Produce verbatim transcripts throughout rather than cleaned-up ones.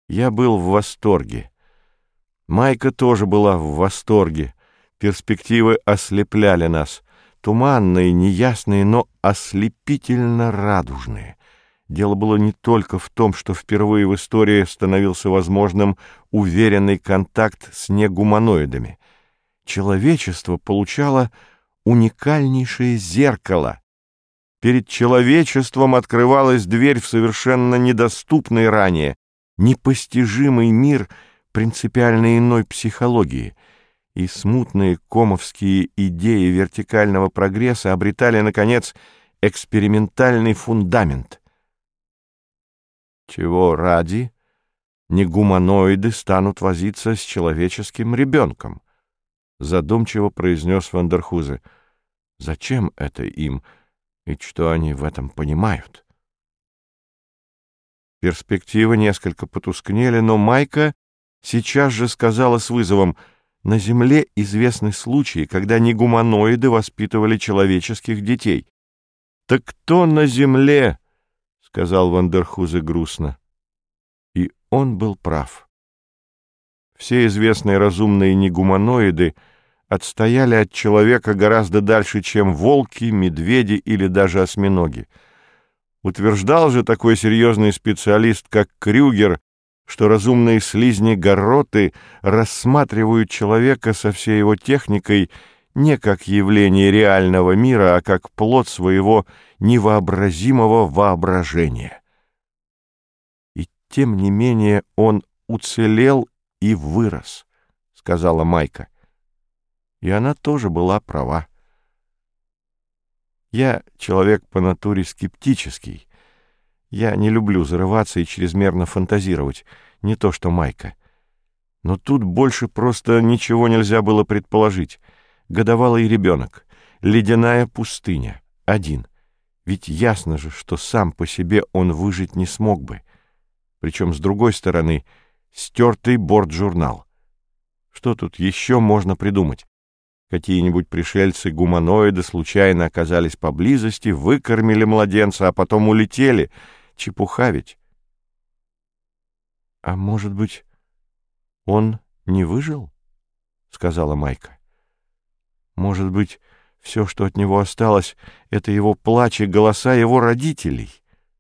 Я был в восторге. Майка тоже была в восторге. Перспективы ослепляли нас. Туманные, неясные, но ослепительно радужные. Дело было не только в том, что впервые в истории становился возможным уверенный контакт с негуманоидами. Человечество получало уникальнейшее зеркало. Перед человечеством открывалась дверь в совершенно недоступный ранее, непостижимый мир принципиально иной психологии, и смутные комовские идеи вертикального прогресса обретали, наконец, экспериментальный фундамент. Чего ради негуманоиды станут возиться с человеческим ребенком? Задумчиво произнес ван дер Хузе. Зачем это им, и что они в этом понимают? Перспективы несколько потускнели, но Майка сейчас же сказала с вызовом: на Земле известны случаи, когда негуманоиды воспитывали человеческих детей. «Так кто на Земле?» — сказал ван дер Хузе грустно. И он был прав. Все известные разумные негуманоиды отстояли от человека гораздо дальше, чем волки, медведи или даже осьминоги. Утверждал же такой серьезный специалист, как Крюгер, что разумные слизни-гарроты рассматривают человека со всей его техникой не как явление реального мира, а как плод своего невообразимого воображения. И тем не менее он уцелел и вырос, — сказала Майка. И она тоже была права. Я человек по натуре скептический. Я не люблю зарываться и чрезмерно фантазировать, не то что Майка. Но тут больше просто ничего нельзя было предположить. Годовалый ребенок, ледяная пустыня, один. Ведь ясно же, что сам по себе он выжить не смог бы. Причем, с другой стороны, стертый бортжурнал. Что тут еще можно придумать? Какие-нибудь пришельцы-гуманоиды случайно оказались поблизости, выкормили младенца, а потом улетели. Чепуха ведь. — А может быть, он не выжил? — сказала Майка. — Может быть, все, что от него осталось, — это его плач и голоса его родителей?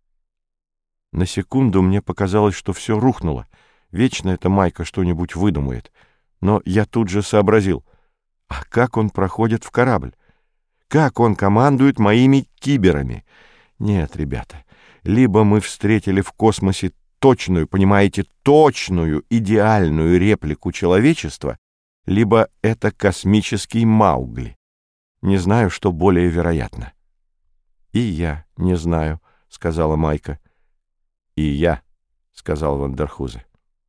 На секунду мне показалось, что все рухнуло. Вечно эта Майка что-нибудь выдумает. Но я тут же сообразил. А как он проходит в корабль? Как он командует моими киберами? Нет, ребята, либо мы встретили в космосе точную, понимаете, точную, идеальную реплику человечества, либо это космический Маугли. Не знаю, что более вероятно. — И я не знаю, — сказала Майка. — И я, — сказал ван дер Хузе.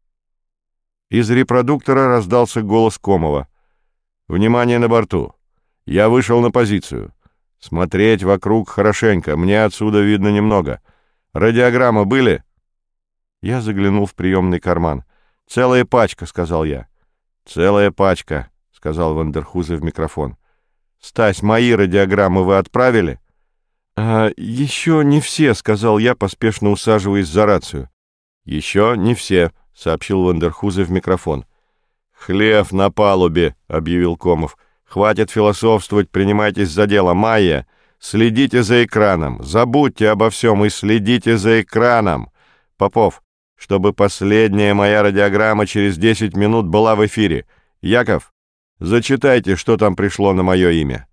Из репродуктора раздался голос Комова. «Внимание на борту! Я вышел на позицию. Смотреть вокруг хорошенько, мне отсюда видно немного. Радиограммы были?» Я заглянул в приемный карман. «Целая пачка», — сказал я. «Целая пачка», — сказал ван дер Хузе в микрофон. «Стась, мои радиограммы вы отправили?» «А, еще не все», — сказал я, поспешно усаживаясь за рацию. «Еще не все», — сообщил ван дер Хузе в микрофон. «Хлев на палубе», — объявил Комов. «Хватит философствовать, принимайтесь за дело. Майя, следите за экраном. Забудьте обо всем и следите за экраном. Попов, чтобы последняя моя радиограмма через десять минут была в эфире. Яков, зачитайте, что там пришло на мое имя».